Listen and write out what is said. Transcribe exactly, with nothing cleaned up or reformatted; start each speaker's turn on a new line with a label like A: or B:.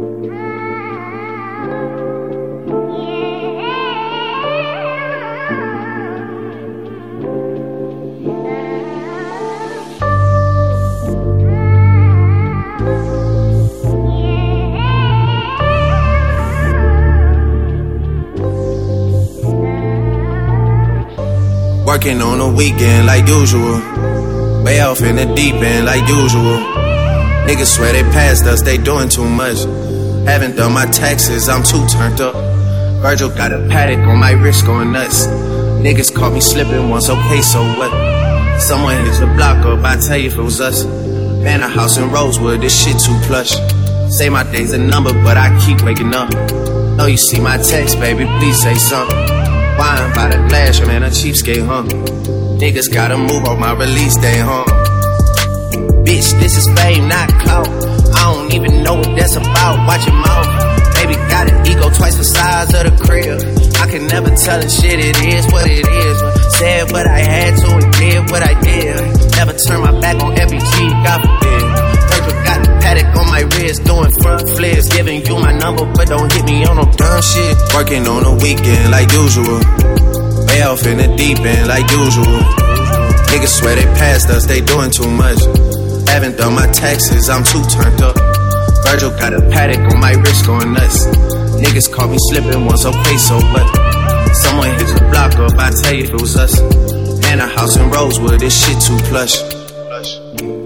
A: Working on a weekend like usual. Way off in the deep end like usual. Niggas swear they passed us, they doing too much. Haven't done my taxes, I'm too turned up. Virgil got a paddock on my wrist going nuts. Niggas caught me slipping once, okay, so what? Someone hits the block up, I tell you if it was us. Man, a house in Rosewood, this shit too plush. Say my day's a number, but I keep waking up. Know you see my text, baby, please say something. Wine by the glass, man, a cheapskate, huh? Niggas gotta move on my release day, huh? Bitch, this is fame, not clout. I don't even know what that's about. Watch your mouth. Baby got an ego twice the size of the crib. I can never tell a shit, it is what it is. Said what I had to and did what I did. Never turn my back on F B G, God forbid. Virgil got a paddock on my wrist, doing front flips. Giving you my number, but don't hit me on no dumb shit. Working on a weekend like usual. Way off in the deep end like usual. Niggas swear they passed us, they doing too much. Haven't done my taxes, I'm too turned up. Virgil got a paddock on my wrist going nuts. Niggas caught me slipping once, okay, so what? Someone hit the block up, I tell you if it was us. Man, a house in Rosewood, this shit too plush. plush.